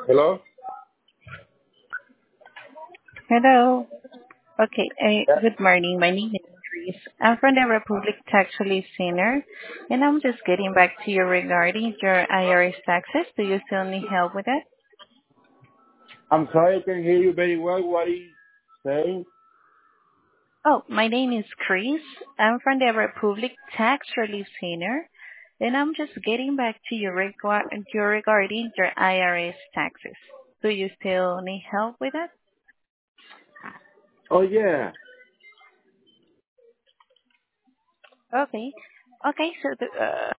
Hello? Hello. Okay. Yeah. Good morning. My name is Chris. I'm from the Republic Tax Relief Center, and I'm just getting back to you regarding your IRS taxes. Do you still need help with that? I'm sorry I can hear you very well. What are you saying? Oh, my name is Chris. I'm from the Republic Tax Relief Center, and I'm just getting back to you regarding your IRS taxes. Do you still need help with that? Oh, yeah. Okay. Okay. So